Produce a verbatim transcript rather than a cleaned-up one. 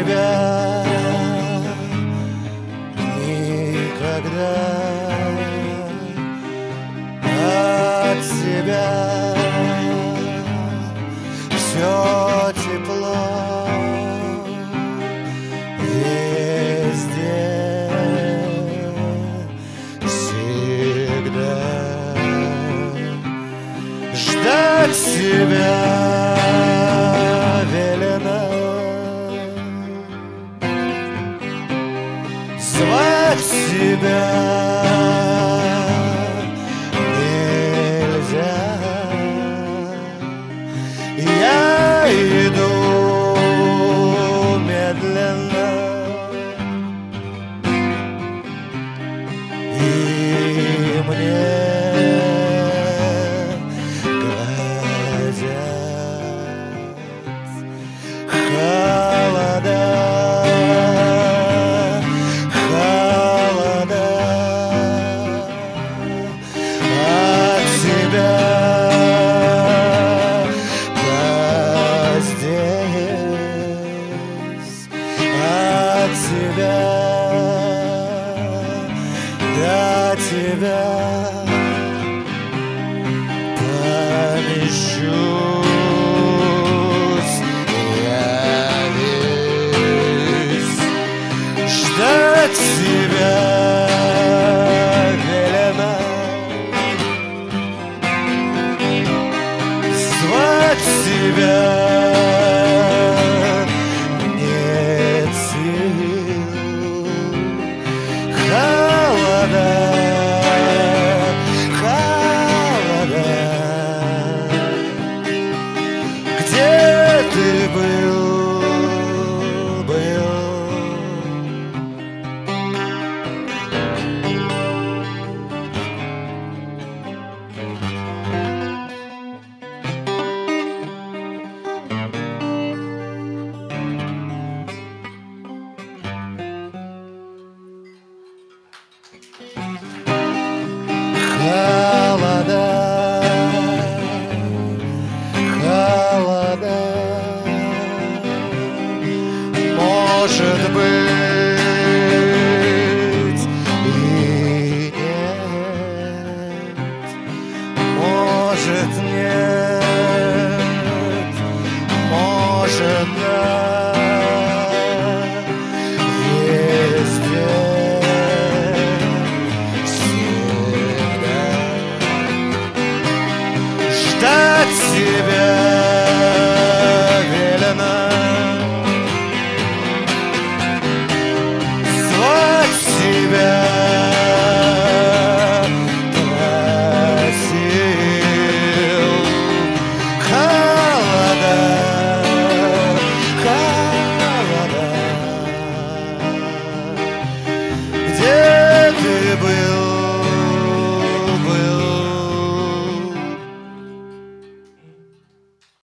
тебя никогда, от тебя все тепло везде, всегда ждать тебя велено, звать тебя нельзя. Я иду медленно, и мне грозят холода, холода от тебя. От тебя, до тебя помещусь я весь, ждать тебя велено, звать тебя холода, холода. Где ты был, был? Холода, холода, может быть и нет, может нет, может да.